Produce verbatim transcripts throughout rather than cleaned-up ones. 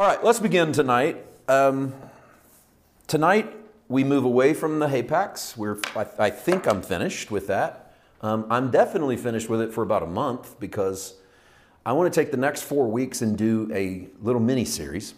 All right, let's begin tonight. Um, tonight, we move away from the Hapax. We're, I, I think I'm finished with that. Um, I'm definitely finished with it for about a month because I want to take the next four weeks and do a little mini-series.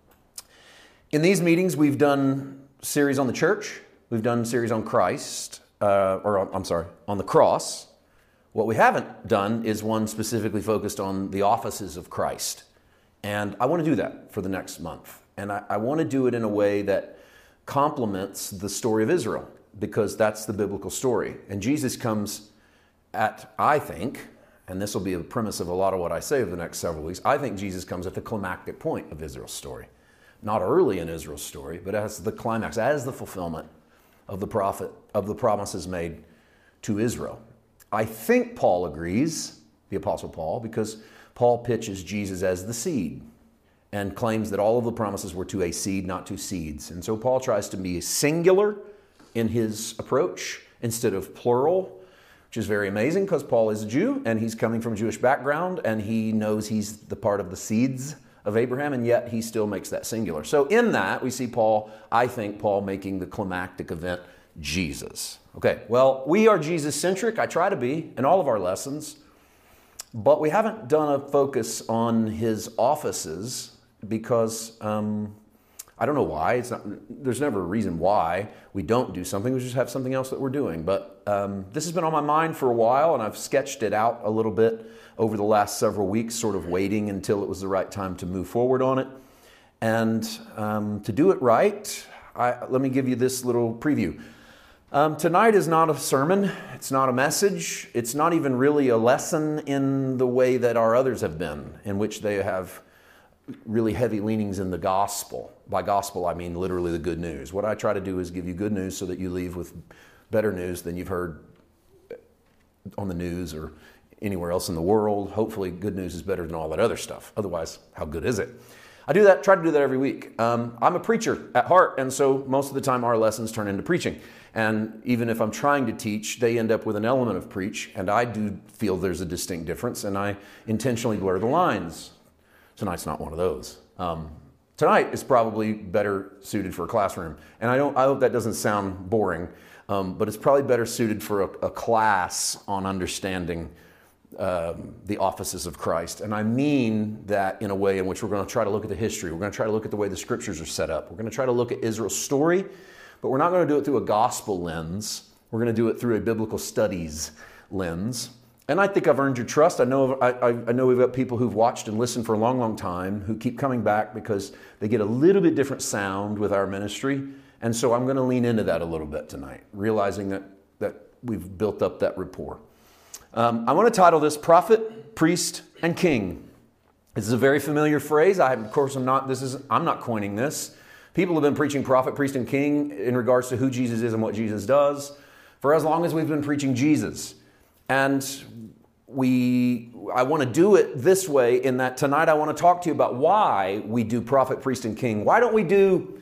In these meetings, we've done series on the church. We've done series on Christ, uh, or I'm sorry, on the cross. What we haven't done is one specifically focused on the offices of Christ. And I want to do that for the next month. And I, I want to do it in a way that complements the story of Israel, because that's the biblical story. And Jesus comes at, I think, and this will be the premise of a lot of what I say over the next several weeks, I think Jesus comes at the climactic point of Israel's story. Not early in Israel's story, but as the climax, as the fulfillment of the prophet, of the promises made to Israel. I think Paul agrees, the Apostle Paul, because Paul pitches Jesus as the seed and claims that all of the promises were to a seed, not to seeds. And so Paul tries to be singular in his approach instead of plural, which is very amazing because Paul is a Jew and he's coming from a Jewish background and he knows he's the part of the seeds of Abraham, and yet he still makes that singular. So in that, we see Paul, I think Paul making the climactic event Jesus. Okay, well, we are Jesus-centric. I try to be in all of our lessons. But we haven't done a focus on his offices because um, I don't know why. It's not, there's never a reason why we don't do something. We just have something else that we're doing. But um, this has been on my mind for a while, and I've sketched it out a little bit over the last several weeks, sort of waiting until it was the right time to move forward on it. And um, to do it right, I, let me give you this little preview. Um, tonight is not a sermon, it's not a message, it's not even really a lesson in the way that our others have been, in which they have really heavy leanings in the gospel. By gospel, I mean literally the good news. What I try to do is give you good news so that you leave with better news than you've heard on the news or anywhere else in the world. Hopefully good news is better than all that other stuff. Otherwise, how good is it? I do that, try to do that every week. Um, I'm a preacher at heart, and so most of the time our lessons turn into preaching. And even if I'm trying to teach, they end up with an element of preach, and I do feel there's a distinct difference, and I intentionally blur the lines. Tonight's not one of those. Um, tonight is probably better suited for a classroom, and I don't. I hope that doesn't sound boring, um, but it's probably better suited for a, a class on understanding Um, the offices of Christ. And I mean that in a way in which we're going to try to look at the history. We're going to try to look at the way the scriptures are set up. We're going to try to look at Israel's story, but we're not going to do it through a gospel lens. We're going to do it through a biblical studies lens. And I think I've earned your trust. I know I, I know we've got people who've watched and listened for a long, long time who keep coming back because they get a little bit different sound with our ministry. And so I'm going to lean into that a little bit tonight, realizing that, that we've built up that rapport. Um, I want to title this Prophet, Priest, and King. This is a very familiar phrase. I, of course, I'm not, this is, I'm not coining this. People have been preaching prophet, priest, and king in regards to who Jesus is and what Jesus does for as long as we've been preaching Jesus. And we, I want to do it this way in that tonight I want to talk to you about why we do prophet, priest, and king. Why don't we do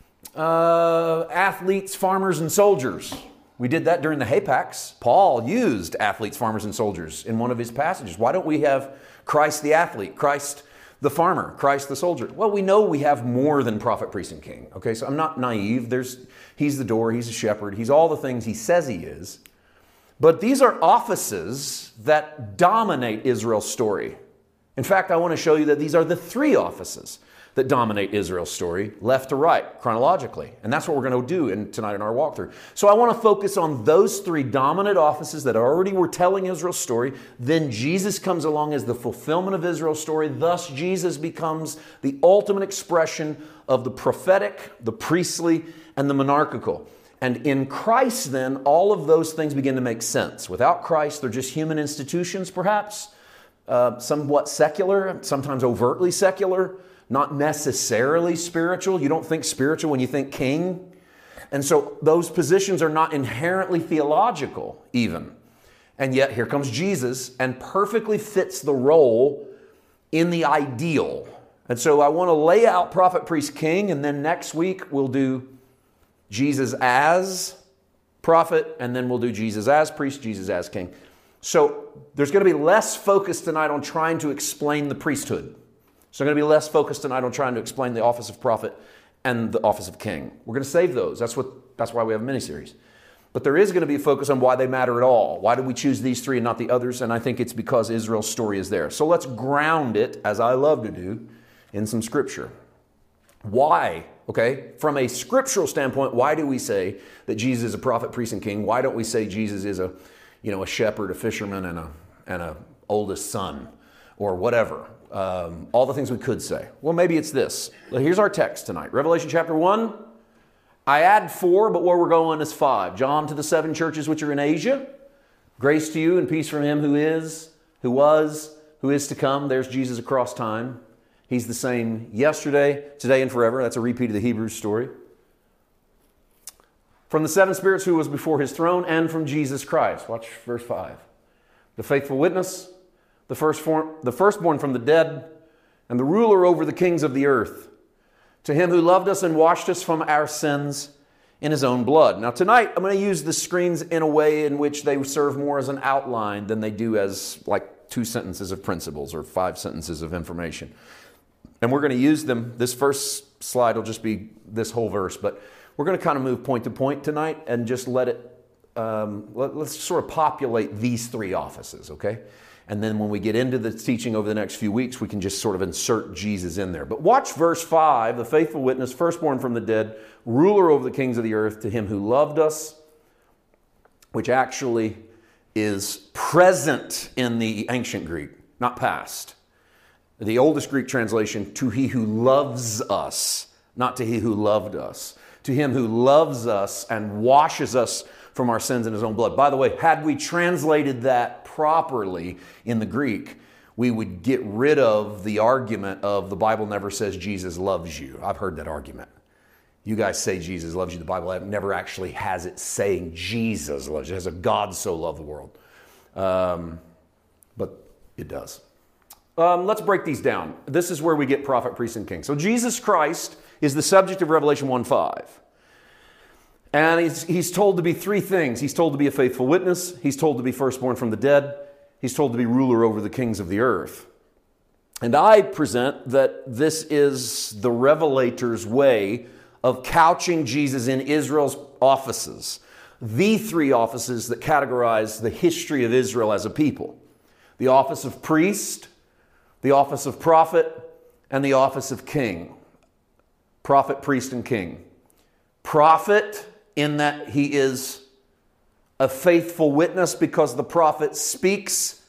uh, athletes, farmers, and soldiers? We did that during the Hapax. Paul used athletes, farmers, and soldiers in one of his passages. Why don't we have Christ the athlete, Christ the farmer, Christ the soldier? Well, we know we have more than prophet, priest, and king. Okay, so I'm not naive. There's, he's the door, he's a shepherd, he's all the things he says he is. But these are offices that dominate Israel's story. In fact, I want to show you that these are the three offices that dominate Israel's story, left to right, chronologically. And that's what we're going to do in, tonight in our walkthrough. So I want to focus on those three dominant offices that already were telling Israel's story. Then Jesus comes along as the fulfillment of Israel's story. Thus, Jesus becomes the ultimate expression of the prophetic, the priestly, and the monarchical. And in Christ, then, all of those things begin to make sense. Without Christ, they're just human institutions, perhaps, uh, somewhat secular, sometimes overtly secular, not necessarily spiritual. You don't think spiritual when you think king. And so those positions are not inherently theological even. And yet here comes Jesus and perfectly fits the role in the ideal. And so I want to lay out prophet, priest, king, and then next week we'll do Jesus as prophet, and then we'll do Jesus as priest, Jesus as king. So there's going to be less focus tonight on trying to explain the priesthood. So I'm going to be less focused tonight on trying to explain the office of prophet and the office of king. We're going to save those. That's what. That's why we have a mini-series. But there is going to be a focus on why they matter at all. Why did we choose these three and not the others? And I think it's because Israel's story is there. So let's ground it, as I love to do, in some scripture. Why? Okay, from a scriptural standpoint, why do we say that Jesus is a prophet, priest, and king? Why don't we say Jesus is a, you know, a shepherd, a fisherman, and a and a oldest son, or whatever? Um, all the things we could say. Well, maybe it's this. Here's our text tonight. Revelation chapter one. I add four, but where we're going is five. John to the seven churches which are in Asia. Grace to you and peace from him who is, who was, who is to come. There's Jesus across time. He's the same yesterday, today, and forever. That's a repeat of the Hebrews story. From the seven spirits who was before his throne, and from Jesus Christ. Watch verse five. The faithful witness, the firstborn, the firstborn from the dead, and the ruler over the kings of the earth. To him who loved us and washed us from our sins in his own blood. Now tonight, I'm going to use the screens in a way in which they serve more as an outline than they do as like two sentences of principles or five sentences of information. And we're going to use them. This first slide will just be this whole verse, but we're going to kind of move point to point tonight and just let it, um, let, let's sort of populate these three offices, okay? And then when we get into the teaching over the next few weeks, we can just sort of insert Jesus in there. But watch verse five, the faithful witness, firstborn from the dead, ruler over the kings of the earth, to him who loved us, which actually is present in the ancient Greek, not past. The oldest Greek translation, to he who loves us, not to he who loved us. To him who loves us and washes us from our sins in his own blood. By the way, had we translated that properly in the Greek, we would get rid of the argument of the Bible never says Jesus loves you. I've heard that argument. You guys say Jesus loves you. The Bible never actually has it saying Jesus loves you. It has a God so loved the world. Um, but it does. Um, let's break these down. This is where we get prophet, priest, and king. So Jesus Christ is the subject of Revelation one five. And he's, he's told to be three things. He's told to be a faithful witness. He's told to be firstborn from the dead. He's told to be ruler over the kings of the earth. And I present that this is the revelator's way of couching Jesus in Israel's offices. The three offices that categorize the history of Israel as a people. The office of priest, the office of prophet, and the office of king. Prophet, priest, and king. Prophet, in that he is a faithful witness because the prophet speaks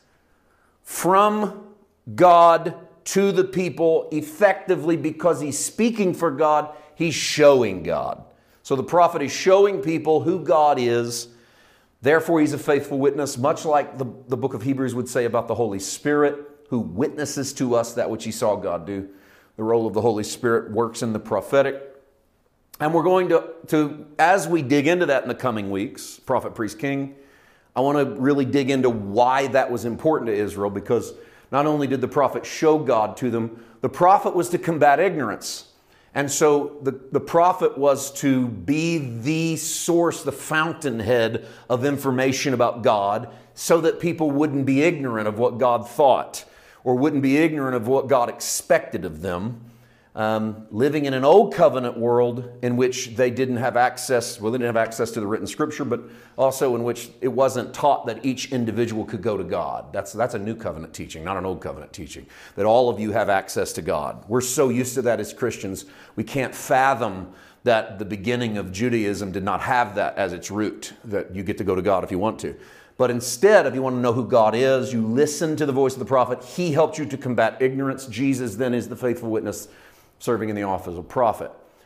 from God to the people effectively because he's speaking for God, he's showing God. So the prophet is showing people who God is, therefore he's a faithful witness, much like the, the book of Hebrews would say about the Holy Spirit, who witnesses to us that which he saw God do. The role of the Holy Spirit works in the prophetic. And we're going to, to, as we dig into that in the coming weeks, prophet, priest, king, I want to really dig into why that was important to Israel, because not only did the prophet show God to them, the prophet was to combat ignorance. And so the, the prophet was to be the source, the fountainhead of information about God, so that people wouldn't be ignorant of what God thought, or wouldn't be ignorant of what God expected of them. Um, living in an old covenant world in which they didn't have access, well, they didn't have access to the written scripture, but also in which it wasn't taught that each individual could go to God. That's, that's a new covenant teaching, not an old covenant teaching, that all of you have access to God. We're so used to that as Christians, we can't fathom that the beginning of Judaism did not have that as its root, that you get to go to God if you want to. But instead, if you want to know who God is, you listen to the voice of the prophet. He helped you to combat ignorance. Jesus then is the faithful witness serving in the office of prophet.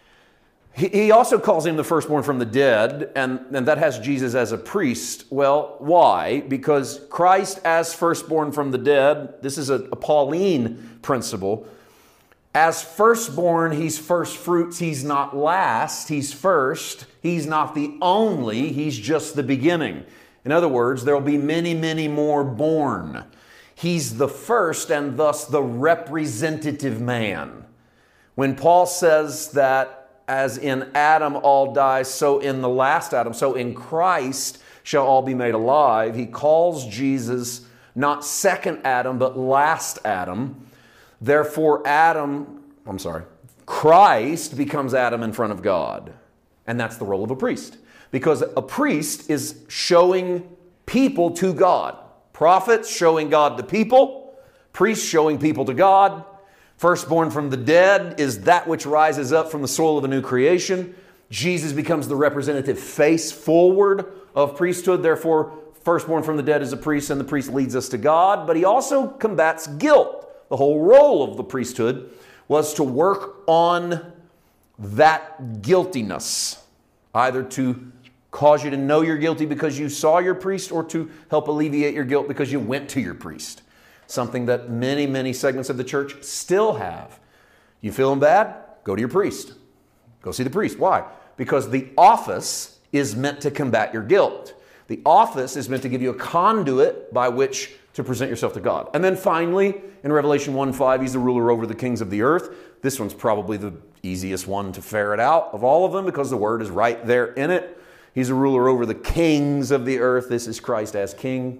He, he also calls him the firstborn from the dead, and, and that has Jesus as a priest. Well, why? Because Christ as firstborn from the dead, this is a, a Pauline principle. As firstborn, he's first fruits. He's not last. He's first. He's not the only. He's just the beginning. In other words, there will be many, many more born. He's the first and thus the representative man. When Paul says that as in Adam all die, so in the last Adam, so in Christ shall all be made alive, he calls Jesus not second Adam, but last Adam. Therefore, Adam, I'm sorry, Christ becomes Adam in front of God. And that's the role of a priest. Because a priest is showing people to God. Prophets showing God to people. Priests showing people to God. Firstborn from the dead is that which rises up from the soil of a new creation. Jesus becomes the representative face forward of priesthood. Therefore, firstborn from the dead is a priest, and the priest leads us to God. But he also combats guilt. The whole role of the priesthood was to work on that guiltiness, either to cause you to know you're guilty because you saw your priest, or to help alleviate your guilt because you went to your priest. Something that many, many segments of the church still have. You feeling bad? Go to your priest. Go see the priest. Why? Because the office is meant to combat your guilt. The office is meant to give you a conduit by which to present yourself to God. And then finally, in Revelation one five, he's the ruler over the kings of the earth. This one's probably the easiest one to ferret out of all of them because the word is right there in it. He's a ruler over the kings of the earth. This is Christ as king.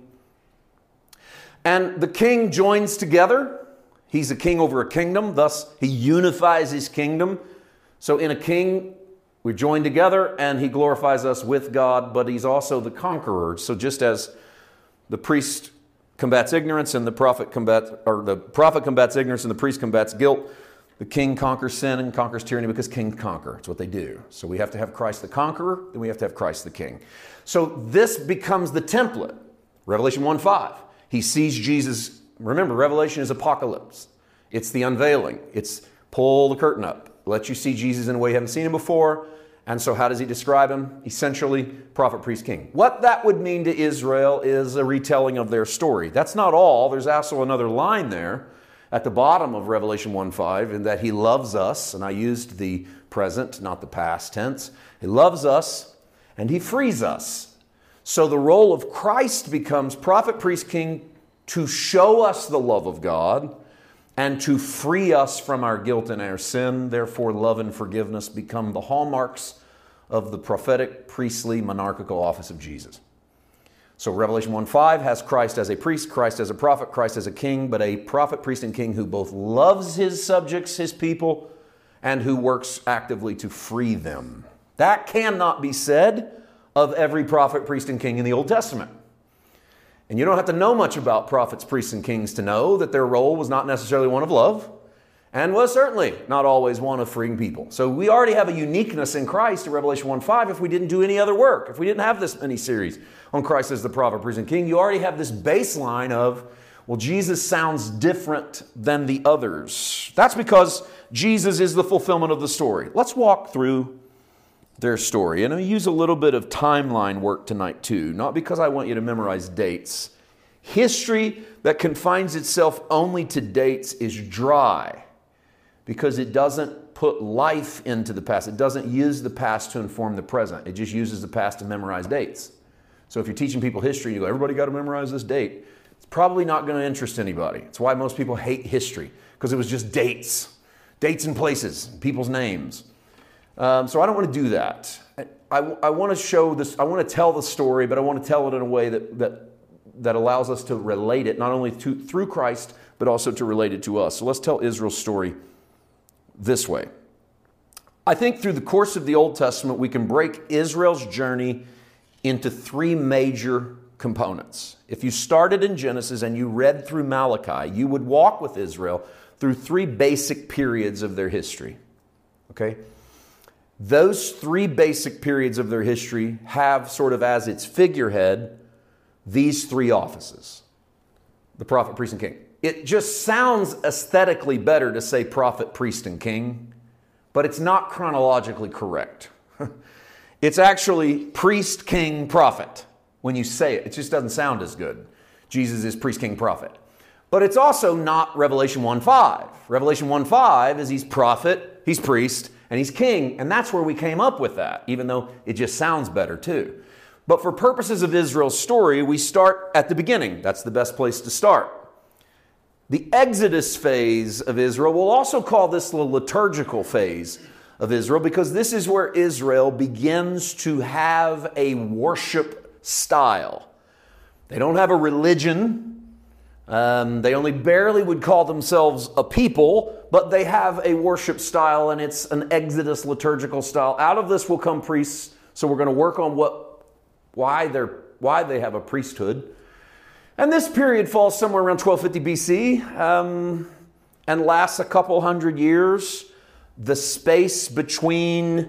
And the king joins together. He's a king over a kingdom. Thus, he unifies his kingdom. So in a king, we join together and he glorifies us with God, but he's also the conqueror. So just as the priest combats ignorance and the prophet combats, or the prophet combats ignorance and the priest combats guilt, the king conquers sin and conquers tyranny because kings conquer. It's what they do. So we have to have Christ the conqueror, and we have to have Christ the king. So this becomes the template. Revelation one five. He sees Jesus. Remember, Revelation is apocalypse. It's the unveiling. It's pull the curtain up. Let you see Jesus in a way you haven't seen him before. And so how does he describe him? Essentially, prophet, priest, king. What that would mean to Israel is a retelling of their story. That's not all. There's also another line there at the bottom of Revelation one five, in that he loves us, and I used the present, not the past tense. He loves us, and he frees us. So the role of Christ becomes prophet, priest, king, to show us the love of God and to free us from our guilt and our sin. Therefore, love and forgiveness become the hallmarks of the prophetic, priestly, monarchical office of Jesus. So Revelation one five has Christ as a priest, Christ as a prophet, Christ as a king, but a prophet, priest, and king who both loves his subjects, his people, and who works actively to free them. That cannot be said of every prophet, priest, and king in the Old Testament. And you don't have to know much about prophets, priests, and kings to know that their role was not necessarily one of love, and was certainly not always one of freeing people. So we already have a uniqueness in Christ in Revelation one five if we didn't do any other work. If we didn't have this mini-series on Christ as the prophet, priest, and king, you already have this baseline of, well, Jesus sounds different than the others. That's because Jesus is the fulfillment of the story. Let's walk through their story. And I use a little bit of timeline work tonight too, not because I want you to memorize dates. History that confines itself only to dates is dry because it doesn't put life into the past. It doesn't use the past to inform the present. It just uses the past to memorize dates. So if you're teaching people history, you go, everybody got to memorize this date. It's probably not going to interest anybody. It's why most people hate history, because it was just dates. Dates and places, people's names. Um, so I don't want to do that. I, I want to show this, I want to tell the story, but I want to tell it in a way that that, that allows us to relate it, not only to, through Christ, but also to relate it to us. So let's tell Israel's story this way. I think through the course of the Old Testament, we can break Israel's journey into three major components. If you started in Genesis and you read through Malachi, you would walk with Israel through three basic periods of their history. Okay? Those three basic periods of their history have sort of as its figurehead these three offices. The prophet, priest, and king. It just sounds aesthetically better to say prophet, priest, and king, but it's not chronologically correct. It's actually priest, king, prophet. When you say it, it just doesn't sound as good. Jesus is priest, king, prophet. But it's also not Revelation one five. Revelation one five is he's prophet, he's priest, and he's king, and that's where we came up with that, even though it just sounds better too. But for purposes of Israel's story, we start at the beginning. That's the best place to start. The Exodus phase of Israel, we'll also call this the liturgical phase of Israel, because this is where Israel begins to have a worship style. They don't have a religion. Um, they only barely would call themselves a people, but they have a worship style, and it's an Exodus liturgical style. Out of this will come priests, so we're going to work on what, why they're, why they have a priesthood. And this period falls somewhere around twelve fifty B C um, and lasts a couple hundred years. The space between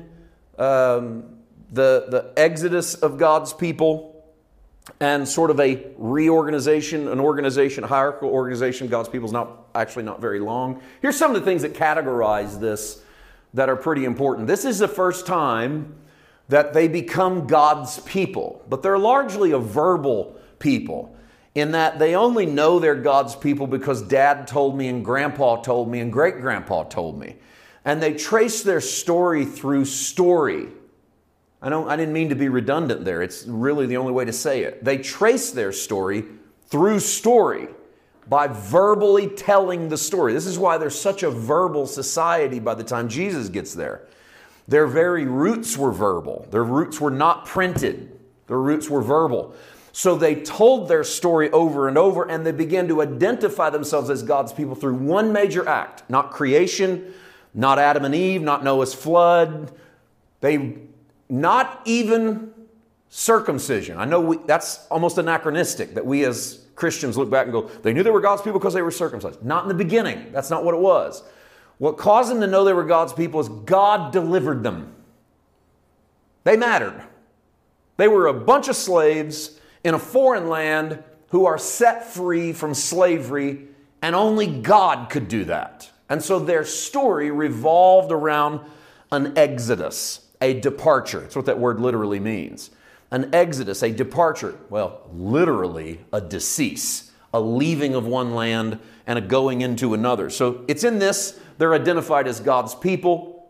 um, the, the exodus of God's people and sort of a reorganization, an organization, a hierarchical organization of God's people is not actually not very long. Here's some of the things that categorize this that are pretty important. This is the first time that they become God's people, but they're largely a verbal people in that they only know they're God's people because Dad told me and Grandpa told me and great-grandpa told me. And they trace their story through story. I don't, I didn't mean to be redundant there. It's really the only way to say it. They trace their story through story by verbally telling the story. This is why there's such a verbal society by the time Jesus gets there. Their very roots were verbal. Their roots were not printed. Their roots were verbal. So they told their story over and over, and they began to identify themselves as God's people through one major act. Not creation, not Adam and Eve, not Noah's flood. They... Not even circumcision. I know we, that's almost anachronistic that we as Christians look back and go, they knew they were God's people because they were circumcised. Not in the beginning. That's not what it was. What caused them to know they were God's people is God delivered them. They mattered. They were a bunch of slaves in a foreign land who are set free from slavery, and only God could do that. And so their story revolved around an exodus. A departure. That's what that word literally means. An exodus, a departure. Well, literally a decease, a leaving of one land and a going into another. So it's in this, they're identified as God's people.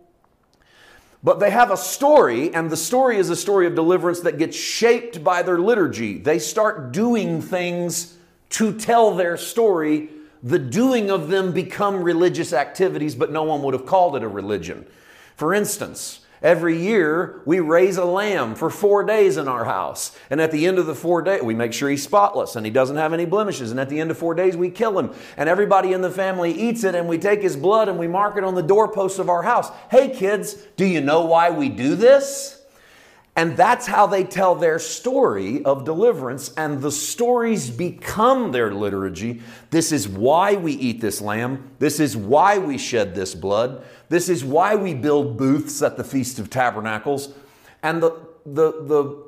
But they have a story, and the story is a story of deliverance that gets shaped by their liturgy. They start doing things to tell their story. The doing of them become religious activities, but no one would have called it a religion. For instance, every year, we raise a lamb for four days in our house. And at the end of the four days, we make sure he's spotless and he doesn't have any blemishes. And at the end of four days, we kill him. And everybody in the family eats it, and we take his blood and we mark it on the doorposts of our house. Hey, kids, do you know why we do this? And that's how they tell their story of deliverance. And the stories become their liturgy. This is why we eat this lamb. This is why we shed this blood. This is why we build booths at the Feast of Tabernacles. And the, the, the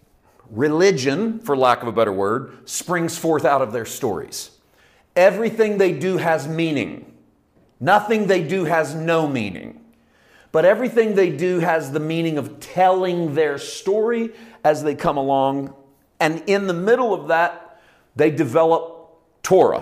religion, for lack of a better word, springs forth out of their stories. Everything they do has meaning. Nothing they do has no meaning. But everything they do has the meaning of telling their story as they come along. And in the middle of that, they develop Torah,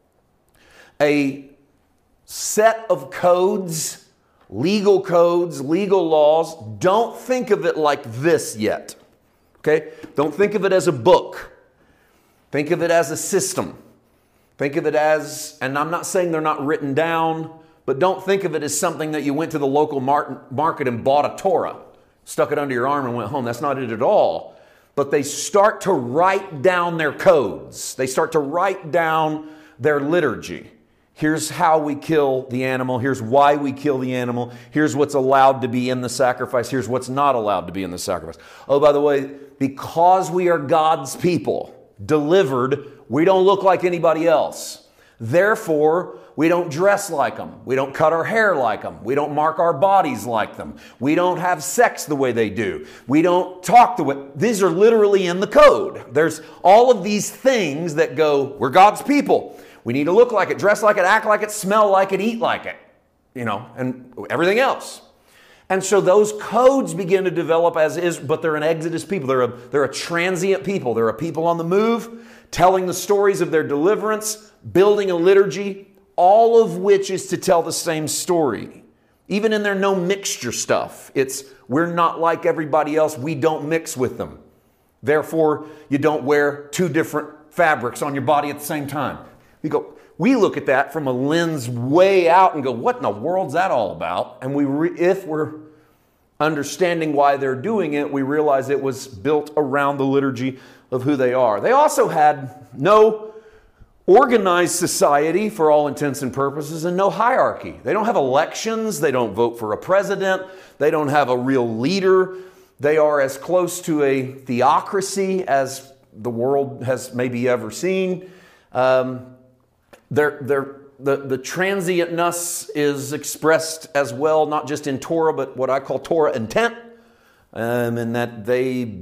a set of codes, legal codes, legal laws. Don't think of it like this yet. Okay? Don't think of it as a book. Think of it as a system. Think of it as, and I'm not saying they're not written down, but don't think of it as something that you went to the local market and bought a Torah, stuck it under your arm and went home. That's not it at all. But they start to write down their codes. They start to write down their liturgy. Here's how we kill the animal. Here's why we kill the animal. Here's what's allowed to be in the sacrifice. Here's what's not allowed to be in the sacrifice. Oh, by the way, because we are God's people, delivered, we don't look like anybody else. Therefore, we don't dress like them. We don't cut our hair like them. We don't mark our bodies like them. We don't have sex the way they do. We don't talk the way... These are literally in the code. There's all of these things that go, we're God's people. We need to look like it, dress like it, act like it, smell like it, eat like it, you know, and everything else. And so those codes begin to develop as is, but they're an Exodus people. They're a, they're a transient people. They're a people on the move, telling the stories of their deliverance, building a liturgy, all of which is to tell the same story. Even in their no mixture stuff, it's we're not like everybody else. We don't mix with them. Therefore, you don't wear two different fabrics on your body at the same time. We go, we look at that from a lens way out and go, what in the world's that all about? And we, re- if we're understanding why they're doing it, we realize it was built around the liturgy of who they are. They also had no organized society for all intents and purposes and no hierarchy. They don't have elections. They don't vote for a president. They don't have a real leader. They are as close to a theocracy as the world has maybe ever seen. Um, they're, they're, the, the transientness is expressed as well, not just in Torah, but what I call Torah intent, um, and that they...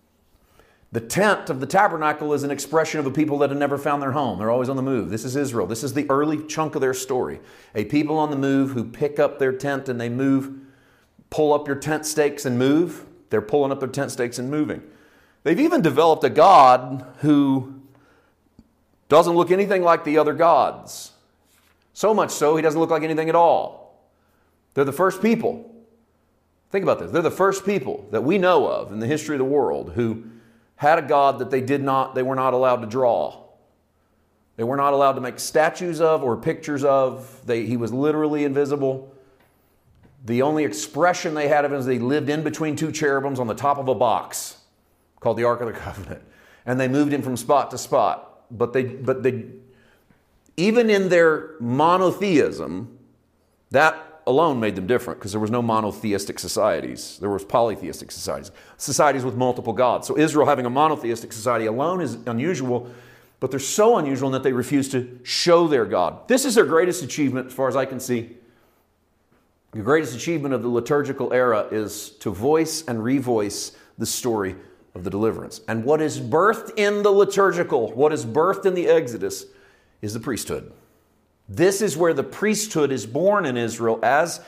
The tent of the tabernacle is an expression of a people that have never found their home. They're always on the move. This is Israel. This is the early chunk of their story. A people on the move who pick up their tent and they move, pull up your tent stakes and move. They're pulling up their tent stakes and moving. They've even developed a God who doesn't look anything like the other gods. So much so, he doesn't look like anything at all. They're the first people. Think about this. They're the first people that we know of in the history of the world who had a God that they did not, they were not allowed to draw. They were not allowed to make statues of or pictures of. They, he was literally invisible. The only expression they had of him is they lived in between two cherubims on the top of a box called the Ark of the Covenant. And they moved him from spot to spot. But they, but they, even in their monotheism, that alone made them different because there was no monotheistic societies. There was polytheistic societies, societies with multiple gods. So Israel having a monotheistic society alone is unusual, but they're so unusual in that they refuse to show their God. This is their greatest achievement as far as I can see. The greatest achievement of the liturgical era is to voice and revoice the story of the deliverance. And what is birthed in the liturgical, what is birthed in the Exodus, is the priesthood. This is where the priesthood is born in Israel as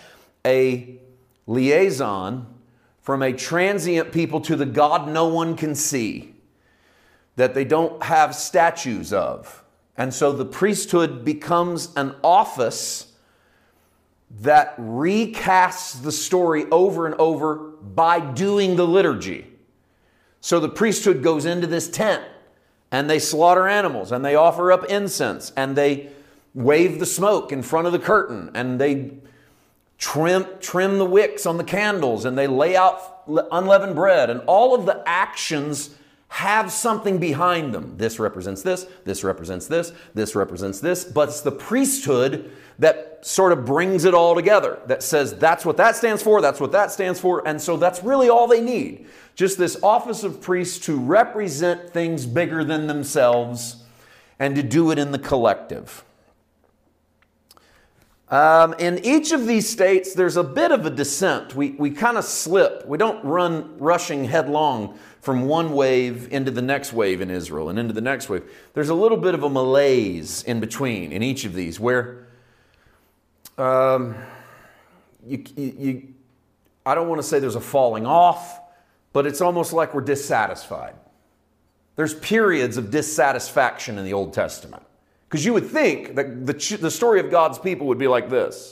a liaison from a transient people to the God no one can see, that they don't have statues of. And so the priesthood becomes an office that recasts the story over and over by doing the liturgy. So the priesthood goes into this tent and they slaughter animals and they offer up incense and they wave the smoke in front of the curtain, and they trim, trim the wicks on the candles, and they lay out unleavened bread, and all of the actions have something behind them. This represents this, this represents this, this represents this, but it's the priesthood that sort of brings it all together, that says that's what that stands for, that's what that stands for, and so that's really all they need. Just this office of priest to represent things bigger than themselves and to do it in the collective. Um, in each of these states, there's a bit of a descent. We, we kind of slip. We don't run rushing headlong from one wave into the next wave in Israel and into the next wave. There's a little bit of a malaise in between in each of these where um, you, you, you, I don't want to say there's a falling off, but it's almost like we're dissatisfied. There's periods of dissatisfaction in the Old Testament. Because you would think that the, the story of God's people would be like this,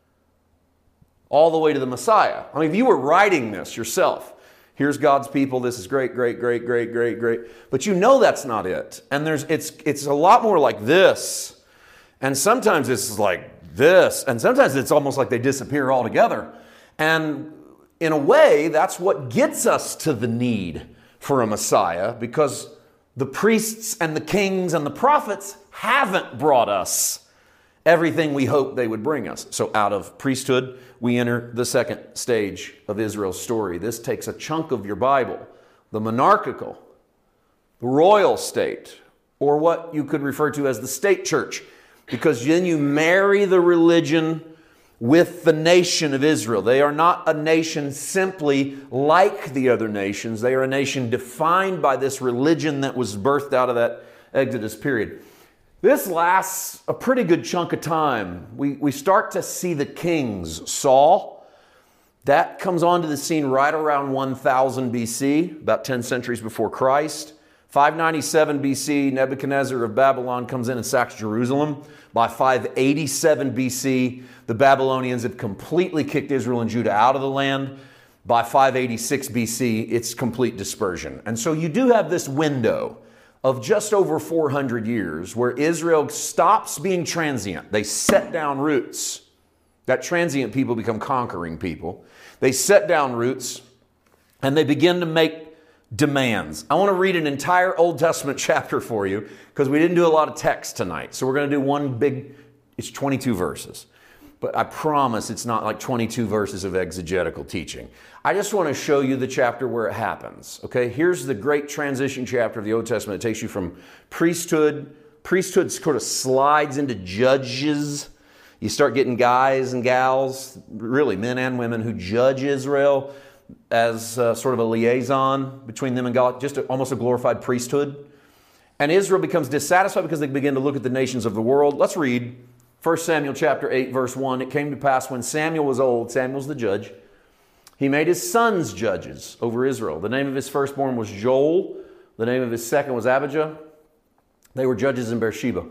all the way to the Messiah. I mean, if you were writing this yourself, here's God's people, this is great, great, great, great, great, great. But you know that's not it. And there's it's it's a lot more like this. And sometimes it's like this. And sometimes it's almost like they disappear altogether. And in a way, that's what gets us to the need for a Messiah, because the priests and the kings and the prophets haven't brought us everything we hoped they would bring us. So out of priesthood, we enter the second stage of Israel's story. This takes a chunk of your Bible, the monarchical, the royal state, or what you could refer to as the state church, because then you marry the religion with the nation of Israel. They are not a nation simply like the other nations. They are a nation defined by this religion that was birthed out of that Exodus period. This lasts a pretty good chunk of time. We, we start to see the kings. Saul, that comes onto the scene right around one thousand B C, about ten centuries before Christ. five ninety-seven B C, Nebuchadnezzar of Babylon comes in and sacks Jerusalem. By five eighty-seven B C, the Babylonians have completely kicked Israel and Judah out of the land. By five eighty-six B C, it's complete dispersion. And so you do have this window of just over four hundred years where Israel stops being transient. They set down roots. That transient people become conquering people. They set down roots and they begin to make demands. I want to read an entire Old Testament chapter for you because we didn't do a lot of text tonight. So we're going to do one big, it's twenty-two verses. But I promise it's not like twenty-two verses of exegetical teaching. I just want to show you the chapter where it happens. Okay, here's the great transition chapter of the Old Testament. It takes you from priesthood. Priesthood sort of slides into judges. You start getting guys and gals, really men and women, who judge Israel as uh, sort of a liaison between them and God, just a, almost a glorified priesthood. And Israel becomes dissatisfied because they begin to look at the nations of the world. Let's read First Samuel chapter eight, verse one. It came to pass when Samuel was old, Samuel's the judge, he made his sons judges over Israel. The name of his firstborn was Joel. The name of his second was Abijah. They were judges in Beersheba.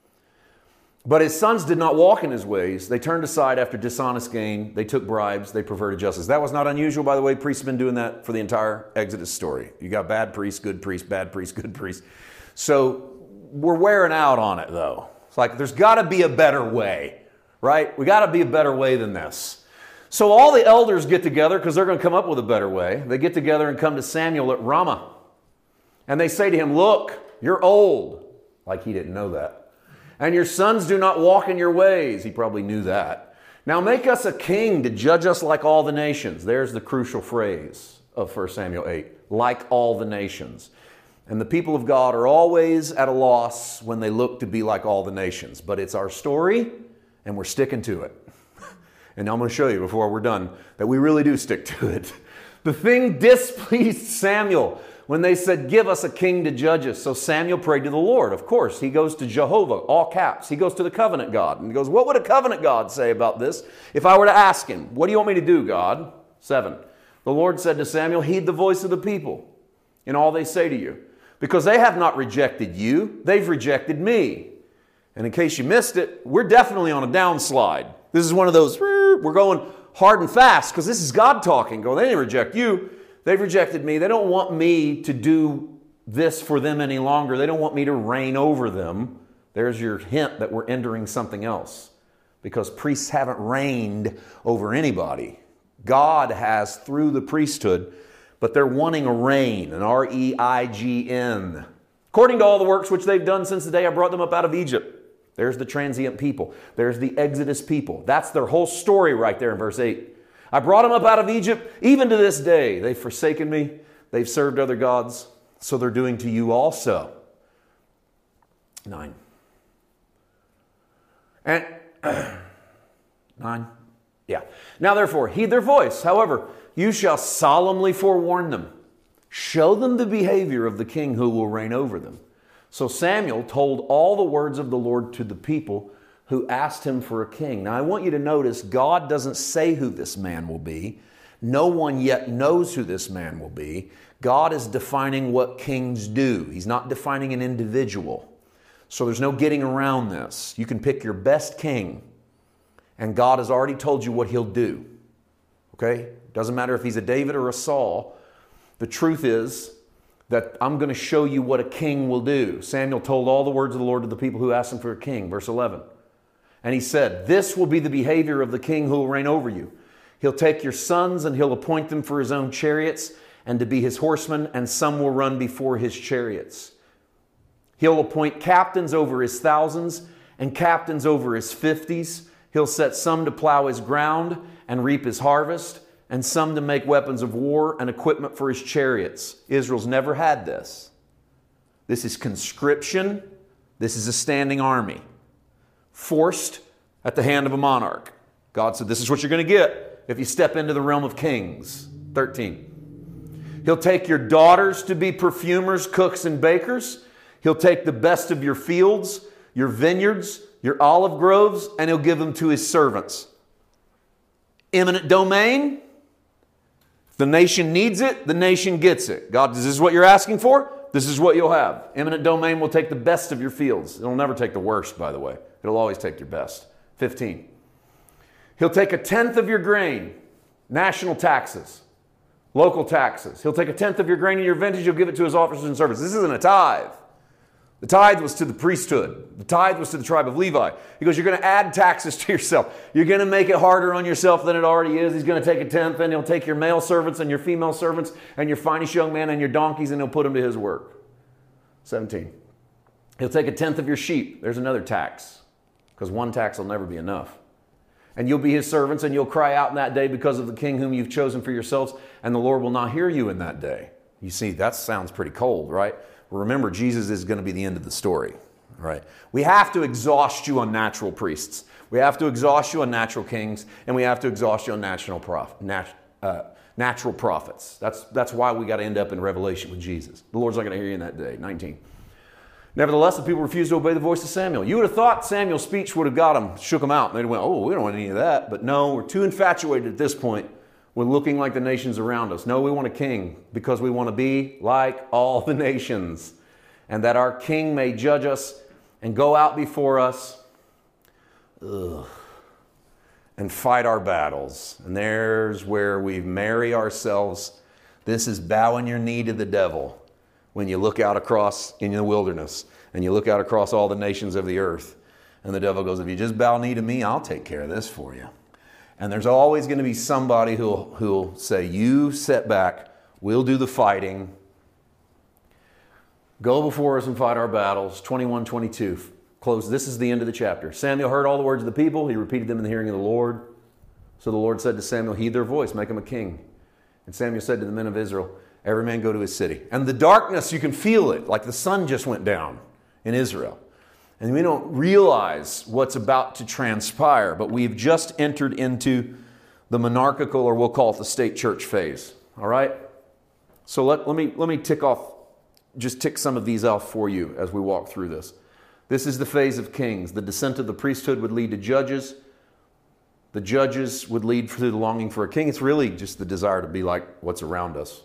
But his sons did not walk in his ways. They turned aside after dishonest gain. They took bribes. They perverted justice. That was not unusual, by the way. Priests have been doing that for the entire Exodus story. You got bad priests, good priests, bad priests, good priests. So we're wearing out on it, though. It's like there's got to be a better way, right? We got to be a better way than this. So all the elders get together because they're going to come up with a better way. They get together and come to Samuel at Ramah. And they say to him, look, you're old. Like he didn't know that. And your sons do not walk in your ways. He probably knew that. Now make us a king to judge us like all the nations. There's the crucial phrase of First Samuel eight. Like all the nations. And the people of God are always at a loss when they look to be like all the nations. But it's our story, and we're sticking to it. And I'm going to show you before we're done that we really do stick to it. The thing displeased Samuel when they said, give us a king to judge us. So Samuel prayed to the Lord. Of course, he goes to Jehovah, all caps. He goes to the covenant God. And he goes, what would a covenant God say about this if I were to ask him? What do you want me to do, God? Seven. The Lord said to Samuel, heed the voice of the people in all they say to you, because they have not rejected you. They've rejected me. And in case you missed it, we're definitely on a downslide. This is one of those, we're going hard and fast because this is God talking. Go, they didn't reject you. They've rejected me. They don't want me to do this for them any longer. They don't want me to reign over them. There's your hint that we're entering something else. Because priests haven't reigned over anybody. God has through the priesthood, but they're wanting a reign, an R E I G N. According to all the works which they've done since the day I brought them up out of Egypt. There's the transient people. There's the Exodus people. That's their whole story right there in verse eight. I brought them up out of Egypt, even to this day. They've forsaken me. They've served other gods. So they're doing to you also. Nine. And nine. Yeah. Now therefore, heed their voice. However, you shall solemnly forewarn them. Show them the behavior of the king who will reign over them. So Samuel told all the words of the Lord to the people who asked him for a king. Now I want you to notice God doesn't say who this man will be. No one yet knows who this man will be. God is defining what kings do. He's not defining an individual. So there's no getting around this. You can pick your best king, and God has already told you what he'll do. Okay? Doesn't matter if he's a David or a Saul. The truth is that I'm going to show you what a king will do. Samuel told all the words of the Lord to the people who asked him for a king. Verse eleven. And he said, this will be the behavior of the king who will reign over you. He'll take your sons and he'll appoint them for his own chariots and to be his horsemen, and some will run before his chariots. He'll appoint captains over his thousands and captains over his fifties. He'll set some to plow his ground and reap his harvest, and some to make weapons of war and equipment for his chariots. Israel's never had this. This is conscription. This is a standing army. Forced at the hand of a monarch. God said, this is what you're going to get if you step into the realm of kings. thirteen. He'll take your daughters to be perfumers, cooks, and bakers. He'll take the best of your fields, your vineyards, your olive groves, and he'll give them to his servants. Eminent domain. If the nation needs it, the nation gets it. God, this is what you're asking for? This is what you'll have. Eminent domain will take the best of your fields. It'll never take the worst, by the way. It'll always take your best. fifteen. He'll take a tenth of your grain, national taxes, local taxes. He'll take a tenth of your grain and your vintage. He'll give it to his officers and servants. This isn't a tithe. The tithe was to the priesthood. The tithe was to the tribe of Levi. He goes, you're going to add taxes to yourself. You're going to make it harder on yourself than it already is. He's going to take a tenth, and he'll take your male servants and your female servants and your finest young men and your donkeys, and he'll put them to his work. seventeen. He'll take a tenth of your sheep. There's another tax, because one tax will never be enough. And you'll be his servants, and you'll cry out in that day because of the king whom you've chosen for yourselves, and the Lord will not hear you in that day. You see, that sounds pretty cold, right? Remember, Jesus is going to be the end of the story, right? We have to exhaust you on natural priests. We have to exhaust you on natural kings, and we have to exhaust you on national prof, nat, uh, natural prophets. That's, that's why we got to end up in Revelation with Jesus. The Lord's not going to hear you in that day. nineteen. Nevertheless, the people refused to obey the voice of Samuel. You would have thought Samuel's speech would have got them, shook them out, and they'd went, oh, we don't want any of that. But no, we're too infatuated at this point with looking like the nations around us. No, we want a king because we want to be like all the nations, and that our king may judge us and go out before us ugh, and fight our battles. And there's where we marry ourselves. This is bowing your knee to the devil when you look out across in the wilderness and you look out across all the nations of the earth. And the devil goes, if you just bow knee to me, I'll take care of this for you. And there's always going to be somebody who'll, who'll say, you sit back, we'll do the fighting. Go before us and fight our battles. twenty-one, twenty-two. Close. This is the end of the chapter. Samuel heard all the words of the people. He repeated them in the hearing of the Lord. So the Lord said to Samuel, heed their voice, make him a king. And Samuel said to the men of Israel, every man go to his city. And the darkness, you can feel it, like the sun just went down in Israel. And we don't realize what's about to transpire, but we've just entered into the monarchical, or we'll call it the state church phase. All right? So let, let me let me tick off, just tick some of these off for you as we walk through this. This is the phase of kings. The descent of the priesthood would lead to judges. The judges would lead to the longing for a king. It's really just the desire to be like what's around us.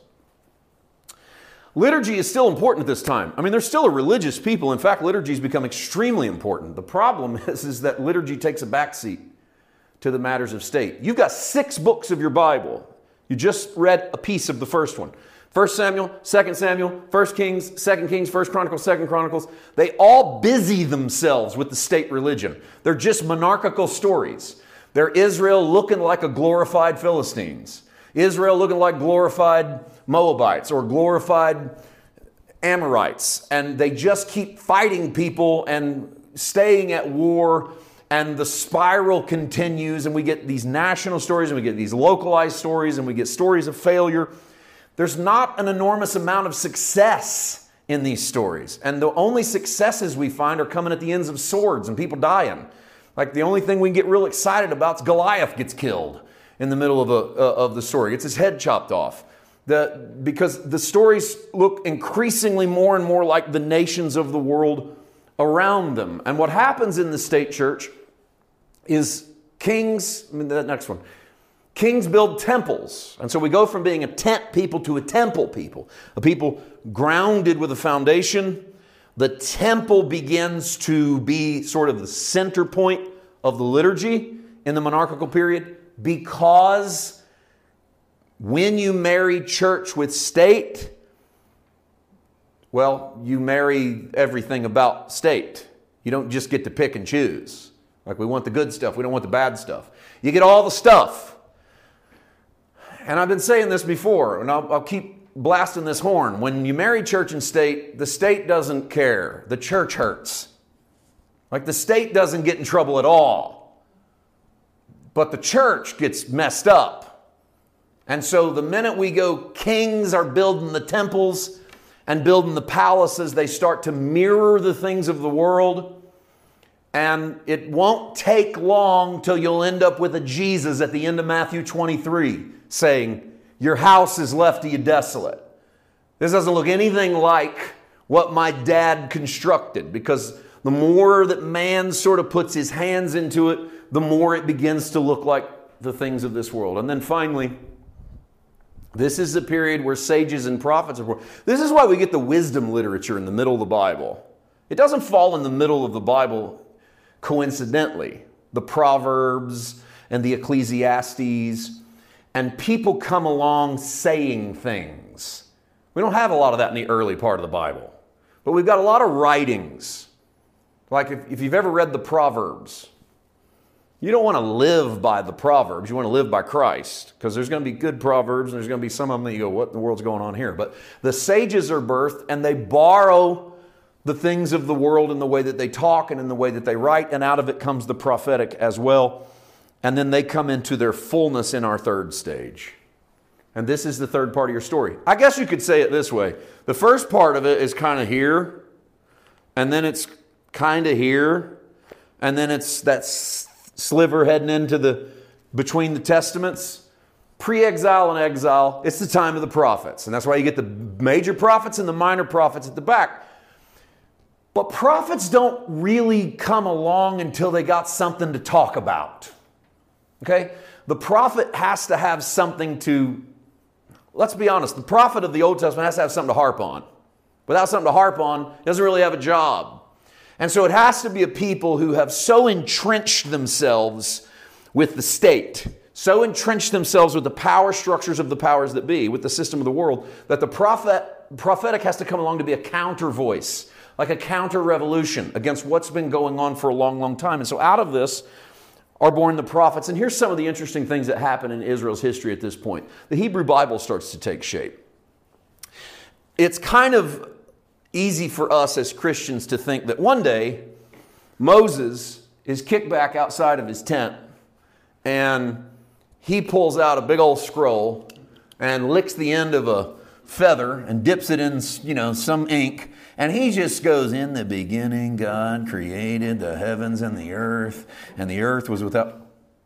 Liturgy is still important at this time. I mean, there's still a religious people. In fact, liturgy has become extremely important. The problem is, is that liturgy takes a backseat to the matters of state. You've got six books of your Bible. You just read a piece of the first one. First Samuel, Second Samuel, First Kings, Second Kings, First Chronicles, Second Chronicles. They all busy themselves with the state religion. They're just monarchical stories. They're Israel looking like a glorified Philistines. Israel looking like glorified Moabites or glorified Amorites. And they just keep fighting people and staying at war. And the spiral continues. And we get these national stories and we get these localized stories and we get stories of failure. There's not an enormous amount of success in these stories. And the only successes we find are coming at the ends of swords and people dying. Like the only thing we can get real excited about is Goliath gets killed in the middle of, a, uh, of the story. Gets his head chopped off. The, because the stories look increasingly more and more like the nations of the world around them. And what happens in the state church is kings, I mean, the next one, kings build temples. And so we go from being a tent people to a temple people, a people grounded with a foundation. The temple begins to be sort of the center point of the liturgy in the monarchical period, because when you marry church with state, well, you marry everything about state. You don't just get to pick and choose. Like, we want the good stuff, we don't want the bad stuff. You get all the stuff. And I've been saying this before, and I'll, I'll keep blasting this horn. When you marry church and state, the state doesn't care. The church hurts. Like, the state doesn't get in trouble at all. But the church gets messed up. And so the minute we go, kings are building the temples and building the palaces, they start to mirror the things of the world. And it won't take long till you'll end up with a Jesus at the end of Matthew twenty-three saying, your house is left to you desolate. This doesn't look anything like what my dad constructed, because the more that man sort of puts his hands into it, the more it begins to look like the things of this world. And then finally, this is the period where sages and prophets are born. This is why we get the wisdom literature in the middle of the Bible. It doesn't fall in the middle of the Bible coincidentally. The Proverbs and the Ecclesiastes, and people come along saying things. We don't have a lot of that in the early part of the Bible. but we've got a lot of writings. Like if, if you've ever read the Proverbs, you don't want to live by the Proverbs. You want to live by Christ, because there's going to be good Proverbs and there's going to be some of them that you go, what in the world's going on here? But the sages are birthed and they borrow the things of the world in the way that they talk and in the way that they write, and out of it comes the prophetic as well. And then they come into their fullness in our third stage. And this is the third part of your story. I guess you could say it this way. The first part of it is kind of here, and then it's kind of here, and then it's that sliver heading into the between the testaments. Pre-exile and exile, it's the time of the prophets. And that's why you get the major prophets and the minor prophets at the back. But prophets don't really come along until they got something to talk about. Okay? The prophet has to have something to, let's be honest, the prophet of the Old Testament has to have something to harp on. Without something to harp on, he doesn't really have a job. And so it has to be a people who have so entrenched themselves with the state, so entrenched themselves with the power structures of the powers that be, with the system of the world, that the prophet, prophetic has to come along to be a counter voice, like a counter revolution against what's been going on for a long, long time. And so out of this are born the prophets. And here's some of the interesting things that happen in Israel's history at this point. The Hebrew Bible starts to take shape. It's kind of easy for us as Christians to think that one day Moses is kicked back outside of his tent and he pulls out a big old scroll and licks the end of a feather and dips it in, you know, some ink, and he just goes, in the beginning God created the heavens and the earth, and the earth was without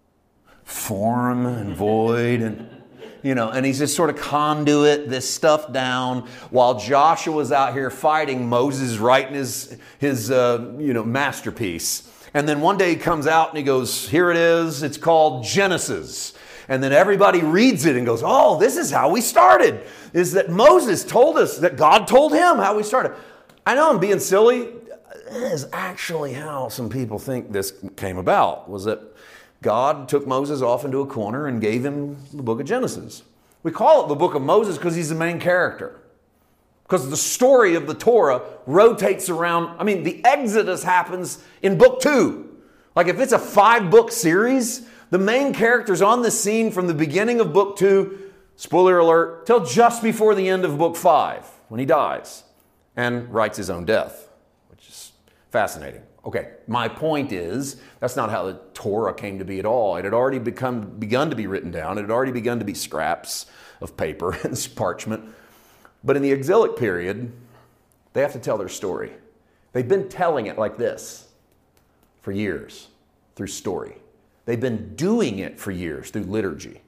form and void, and you know, and he's just sort of conduit this stuff down while Joshua's out here fighting Moses, writing his, his uh, you know, masterpiece. And then one day he comes out and he goes, here it is, it's called Genesis. And then everybody reads it and goes, oh, this is how we started. Is that Moses told us, that God told him how we started. I know I'm being silly. That is actually how some people think this came about, was that God took Moses off into a corner and gave him the book of Genesis. We call it the book of Moses because he's the main character. Because the story of the Torah rotates around. I mean, the Exodus happens in book two. Like if it's a five-book series, the main character's on the scene from the beginning of book two, spoiler alert, till just before the end of book five, when he dies and writes his own death, which is fascinating. Okay, my point is, that's not how the Torah came to be at all. It had already become begun to be written down. It had already begun to be scraps of paper and parchment. But in the exilic period, they have to tell their story. They've been telling it like this for years, through story. They've been doing it for years through liturgy.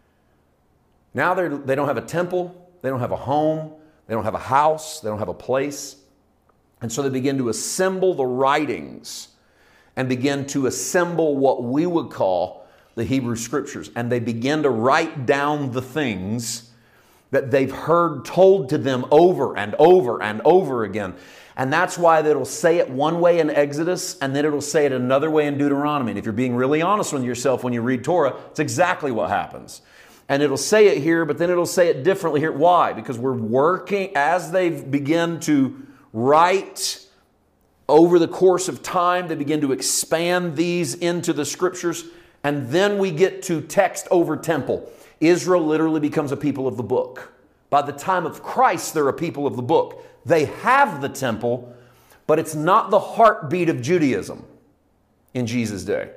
Now they're, they don't have a temple. They don't have a home. They don't have a house. They don't have a place. And so they begin to assemble the writings and begin to assemble what we would call the Hebrew Scriptures. And they begin to write down the things that they've heard told to them over and over and over again. And that's why it'll say it one way in Exodus and then it'll say it another way in Deuteronomy. And if you're being really honest with yourself when you read Torah, it's exactly what happens. And it'll say it here, but then it'll say it differently here. Why? Because we're working, as they begin to write over the course of time, they begin to expand these into the Scriptures. And then we get to text over temple. Israel literally becomes a people of the book. By the time of Christ, they're a people of the book. They have the temple, but it's not the heartbeat of Judaism in Jesus' day.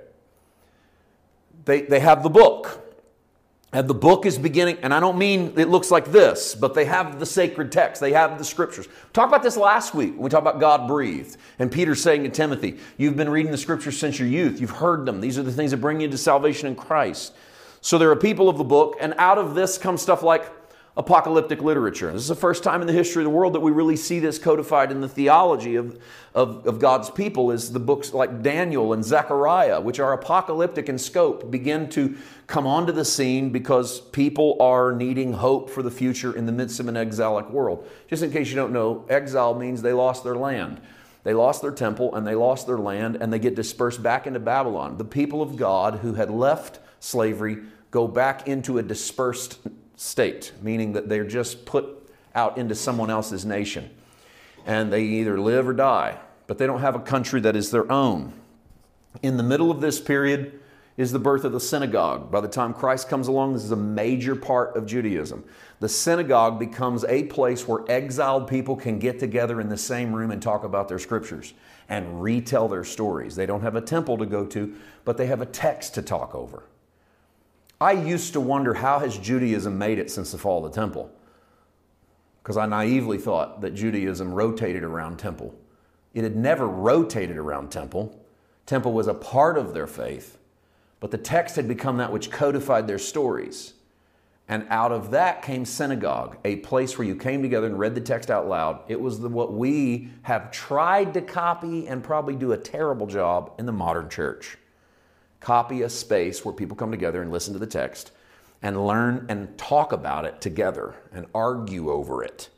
They, they have the book. And the book is beginning, and I don't mean it looks like this, but they have the sacred text. They have the Scriptures. We talked about this last week when we talked about God breathed. And Peter saying to Timothy, you've been reading the Scriptures since your youth. You've heard them. These are the things that bring you to salvation in Christ. So they're a people of the book, and out of this comes stuff like apocalyptic literature. This is the first time in the history of the world that we really see this codified in the theology of, of, of God's people, is the books like Daniel and Zechariah, which are apocalyptic in scope, begin to come onto the scene because people are needing hope for the future in the midst of an exilic world. Just in case you don't know, exile means they lost their land. They lost their temple and they lost their land and they get dispersed back into Babylon. The people of God who had left slavery go back into a dispersed state, meaning that they're just put out into someone else's nation. and they either live or die, but they don't have a country that is their own. In the middle of this period is the birth of the synagogue. By the time Christ comes along, this is a major part of Judaism. The synagogue becomes a place where exiled people can get together in the same room and talk about their scriptures and retell their stories. They don't have a temple to go to, but they have a text to talk over. I used to wonder, how has Judaism made it since the fall of the temple? Because I naively thought that Judaism rotated around temple. It had never rotated around temple. Temple was a part of their faith, but the text had become that which codified their stories. And out of that came synagogue, a place where you came together and read the text out loud. It was the, what we have tried to copy and probably do a terrible job in the modern church. Copy a space where people come together and listen to the text and learn and talk about it together and argue over it.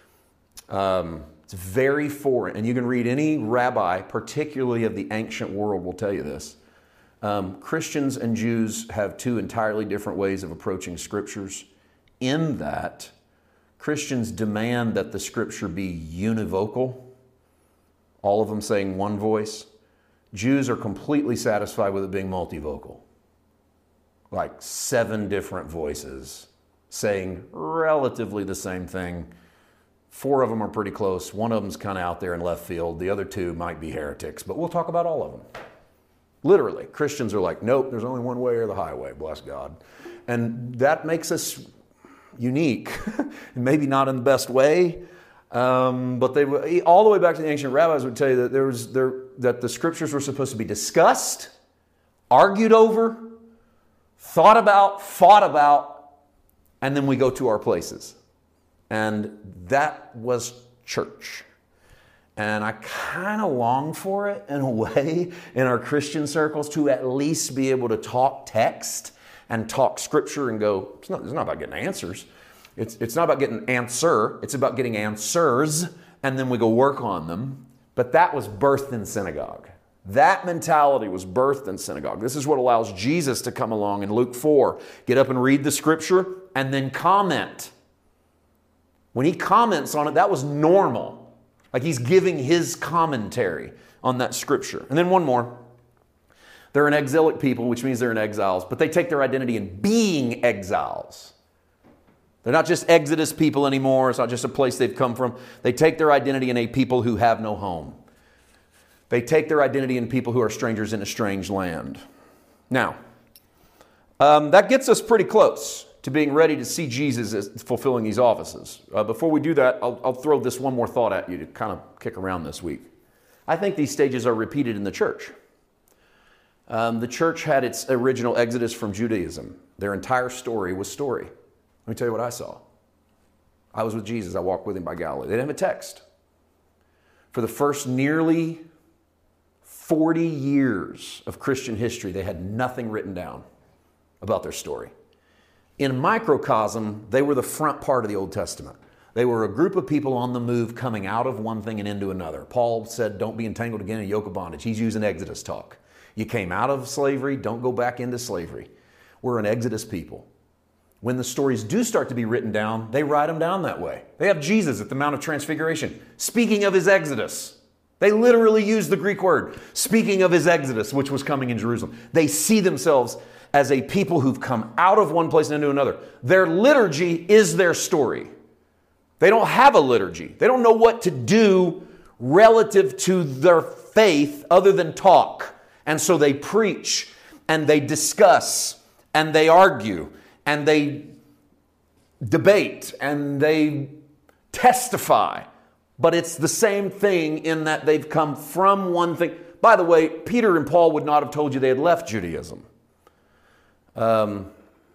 Um, it's very foreign. And you can read any rabbi, particularly of the ancient world, will tell you this. Um, Christians and Jews have two entirely different ways of approaching scriptures, in that Christians demand that the scripture be univocal, all of them saying one voice. Jews are completely satisfied with it being multivocal, like seven different voices saying relatively the same thing. Four of them are pretty close. One of them's kind of out there in left field. The other two might be heretics, but we'll talk about all of them. Literally, Christians are like, nope, there's only one way or the highway, bless God. And that makes us unique, maybe not in the best way, um, but they all the way back to the ancient rabbis would tell you that there was there that the scriptures were supposed to be discussed, argued over, thought about, fought about, and then we go to our places. And that was church. And I kind of long for it in a way in our Christian circles, to at least be able to talk text and talk scripture and go, it's not, it's not about getting answers. It's, it's not about getting answer. It's about getting answers, and then we go work on them. But that was birthed in synagogue. That mentality was birthed in synagogue. This is what allows Jesus to come along in Luke four, get up and read the scripture and then comment. When he comments on it, that was normal. Like he's giving his commentary on that scripture. And then one more. They're an exilic people, which means they're in exiles, but they take their identity in being exiles. They're not just Exodus people anymore. It's not just a place they've come from. They take their identity in a people who have no home. They take their identity in people who are strangers in a strange land. Now, um, that gets us pretty close to being ready to see Jesus as fulfilling these offices. Uh, before we do that, I'll, I'll throw this one more thought at you to kind of kick around this week. I think these stages are repeated in the church. Um, the church had its original exodus from Judaism. Their entire story was story. Let me tell you what I saw. I was with Jesus. I walked with him by Galilee. They didn't have a text. For the first nearly forty years of Christian history, they had nothing written down about their story. In microcosm, they were the front part of the Old Testament. They were a group of people on the move coming out of one thing and into another. Paul said, don't be entangled again in a yoke of bondage. He's using Exodus talk. You came out of slavery, don't go back into slavery. We're an Exodus people. When the stories do start to be written down, they write them down that way. They have Jesus at the Mount of Transfiguration, speaking of his Exodus. They literally use the Greek word, speaking of his Exodus, which was coming in Jerusalem. They see themselves as a people who've come out of one place and into another. Their liturgy is their story. They don't have a liturgy. They don't know what to do relative to their faith other than talk. And so they preach and they discuss and they argue and they debate and they testify. But it's the same thing in that they've come from one thing. By the way, Peter and Paul would not have told you they had left Judaism. Um,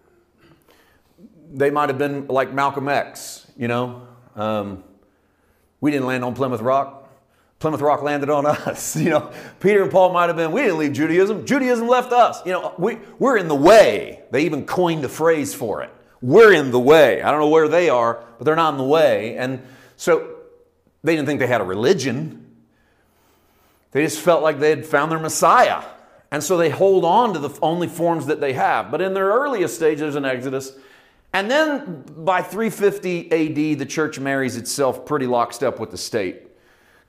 they might have been like Malcolm X, you know. Um, we didn't land on Plymouth Rock. Plymouth Rock landed on us. You know, Peter and Paul might have been, we didn't leave Judaism. Judaism left us. You know, we, we're in the way. They even coined a phrase for it. We're in the way. I don't know where they are, but they're not in the way. And so they didn't think they had a religion. They just felt like they had found their Messiah. And so they hold on to the only forms that they have. But in their earliest stage, there's an Exodus. And then by three fifty A D, the church marries itself pretty lockstep with the state.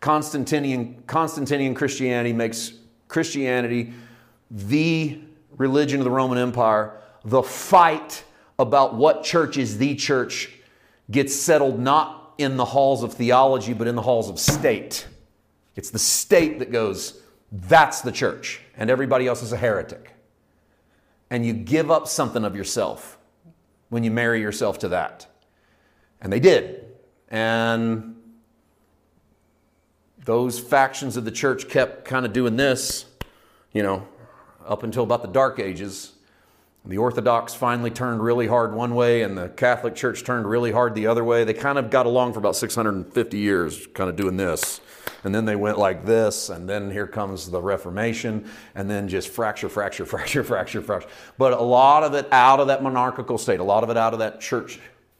Constantinian, Constantinian Christianity makes Christianity the religion of the Roman Empire. The fight about what church is the church gets settled not in the halls of theology, but in the halls of state. It's the state that goes, that's the church, and everybody else is a heretic. And you give up something of yourself when you marry yourself to that. And they did. And those factions of the church kept kind of doing this, you know, up until about the Dark Ages. The Orthodox finally turned really hard one way, and the Catholic Church turned really hard the other way. They kind of got along for about six hundred fifty years, kind of doing this. And then they went like this, and then here comes the Reformation, and then just fracture, fracture, fracture, fracture, fracture. But a lot of it out of that monarchical state, a lot of it out of that church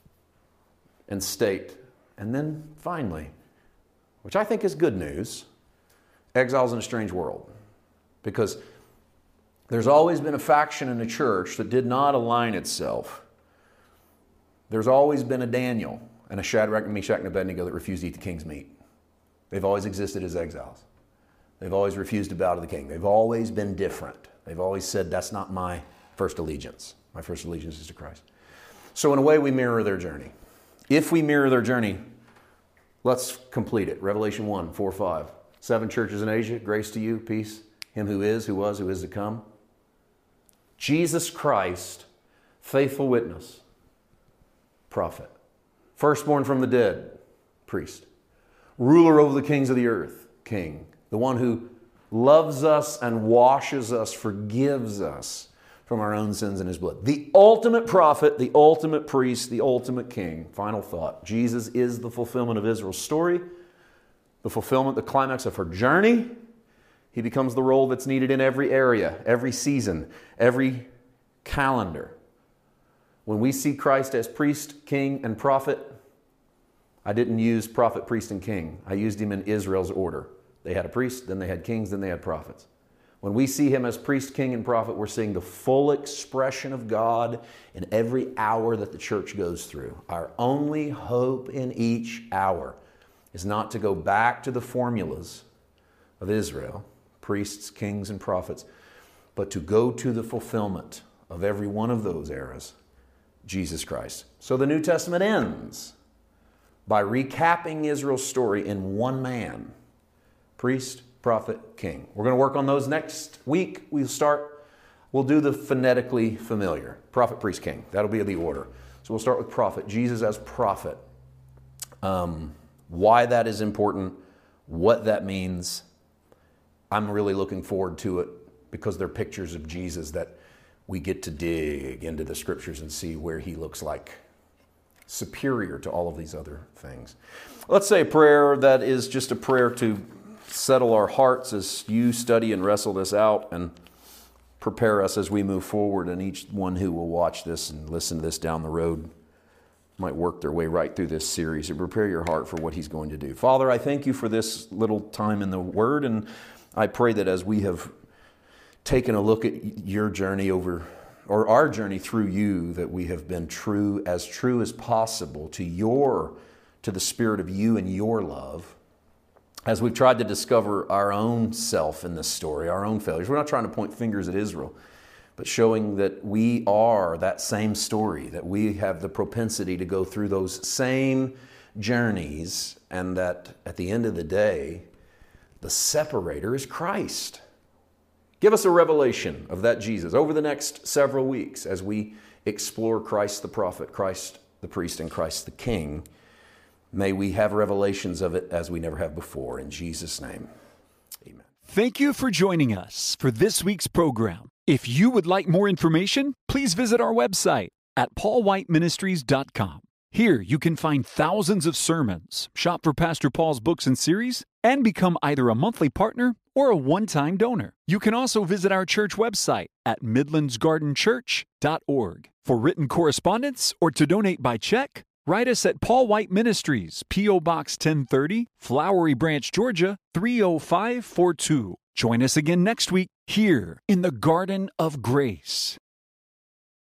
and state. And then finally, which I think is good news, exiles in a strange world. Because there's always been a faction in the church that did not align itself. There's always been a Daniel and a Shadrach, Meshach, and Abednego that refused to eat the king's meat. They've always existed as exiles. They've always refused to bow to the king. They've always been different. They've always said, that's not my first allegiance. My first allegiance is to Christ. So in a way, we mirror their journey. If we mirror their journey, let's complete it. Revelation one, four, five. Seven churches in Asia, grace to you, peace. Him who is, who was, who is to come. Jesus Christ, faithful witness, prophet. Firstborn from the dead, priest. Ruler over the kings of the earth, king. The one who loves us and washes us, forgives us from our own sins in his blood. The ultimate prophet, the ultimate priest, the ultimate king. Final thought. Jesus is the fulfillment of Israel's story, the fulfillment, the climax of her journey. He becomes the role that's needed in every area, every season, every calendar. When we see Christ as priest, king, and prophet, I didn't use prophet, priest, and king. I used him in Israel's order. They had a priest, then they had kings, then they had prophets. When we see him as priest, king, and prophet, we're seeing the full expression of God in every hour that the church goes through. Our only hope in each hour is not to go back to the formulas of Israel, priests, kings, and prophets, but to go to the fulfillment of every one of those eras, Jesus Christ. So the New Testament ends by recapping Israel's story in one man, priest, prophet, king. We're going to work on those next week. We'll start, we'll do the phonetically familiar, prophet, priest, king. That'll be the order. So we'll start with prophet, Jesus as prophet. Um, why that is important, what that means. I'm really looking forward to it because they're pictures of Jesus that we get to dig into the scriptures and see where he looks like superior to all of these other things. Let's say a prayer that is just a prayer to settle our hearts as you study and wrestle this out and prepare us as we move forward, and each one who will watch this and listen to this down the road might work their way right through this series and prepare your heart for what he's going to do. Father, I thank you for this little time in the Word, and I pray that as we have taken a look at your journey over, or our journey through you, that we have been true, as true as possible to your, to the spirit of you and your love. As we've tried to discover our own self in this story, our own failures. We're not trying to point fingers at Israel, but showing that we are that same story, that we have the propensity to go through those same journeys, and that at the end of the day, the separator is Christ. Give us a revelation of that Jesus over the next several weeks as we explore Christ the prophet, Christ the priest, and Christ the king. May we have revelations of it as we never have before. In Jesus' name, amen. Thank you for joining us for this week's program. If you would like more information, please visit our website at paul white ministries dot com. Here you can find thousands of sermons, shop for Pastor Paul's books and series, and become either a monthly partner or a one-time donor. You can also visit our church website at midlands garden church dot org. For written correspondence or to donate by check, write us at Paul White Ministries, P O Box ten thirty, Flowery Branch, Georgia, three oh five four two. Join us again next week here in the Garden of Grace.